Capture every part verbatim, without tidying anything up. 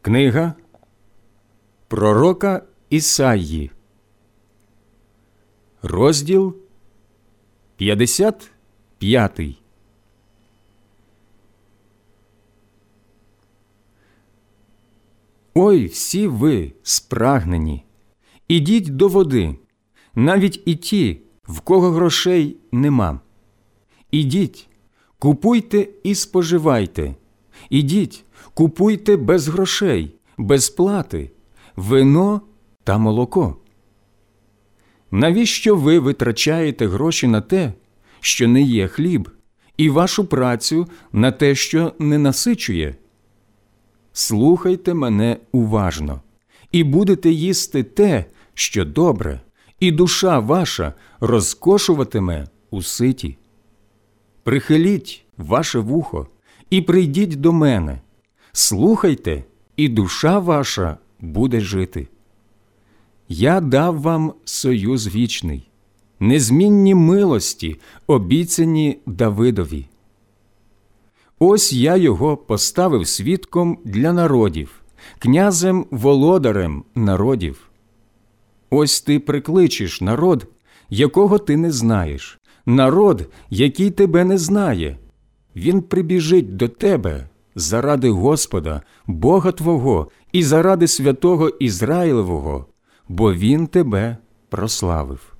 Книга пророка Ісаї, розділ п'ятдесят п'ятий. Ой, всі ви спрагнені, ідіть до води, навіть і ті, в кого грошей нема. Ідіть, купуйте і споживайте, ідіть, купуйте без грошей, без плати, вино та молоко. Навіщо ви витрачаєте гроші на те, що не є хліб, і вашу працю на те, що не насичує? Слухайте мене уважно, і будете їсти те, що добре, і душа ваша розкошуватиме у ситі. Прихиліть ваше вухо і прийдіть до мене. Слухайте, і душа ваша буде жити. Я дав вам союз вічний, незмінні милості, обіцяні Давидові. Ось я його поставив свідком для народів, князем-володарем народів. Ось ти прикличеш народ, якого ти не знаєш, народ, який тебе не знає. Він прибіжить до тебе заради Господа, Бога твого, і заради святого Ізраїлевого, бо Він тебе прославив.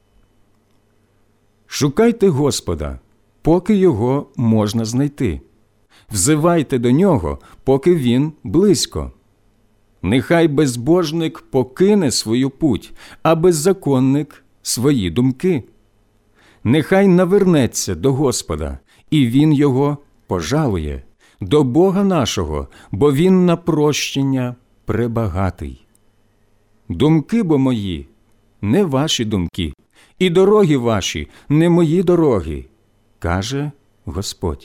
Шукайте Господа, поки його можна знайти. Взивайте до нього, поки він близько. Нехай безбожник покине свою путь, а беззаконник – свої думки. Нехай навернеться до Господа, і він його пожалує, до Бога нашого, бо він на прощення пребагатий. Думки бо мої – не ваші думки, і дороги ваші – не мої дороги, каже Господь.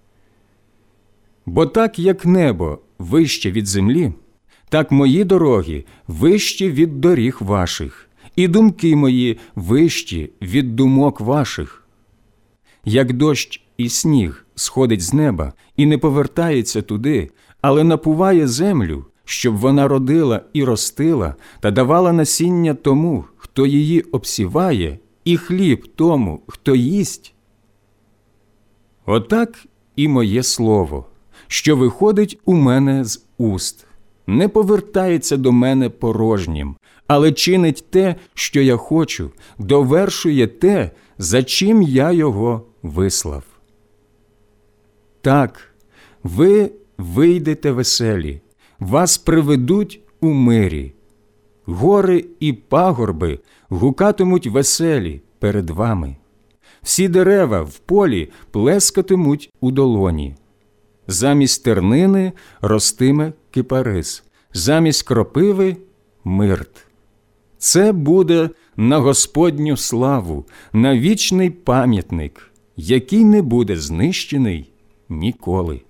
Бо так, як небо вище від землі, так мої дороги вищі від доріг ваших, і думки мої вищі від думок ваших. Як дощ і сніг сходить з неба і не повертається туди, але напуває землю, щоб вона родила і ростила та давала насіння тому, хто її обсіває, і хліб тому, хто їсть. Отак і моє слово, що виходить у мене з уст, не повертається до мене порожнім, але чинить те, що я хочу, довершує те, за чим я його вислав. Так, ви вийдете веселі, вас приведуть у мирі. Гори і пагорби гукатимуть веселі перед вами. Всі дерева в полі плескатимуть у долоні. Замість тернини ростиме кипарис, замість кропиви – мирт. Це буде на Господню славу, на вічний пам'ятник, який не буде знищений ніколи.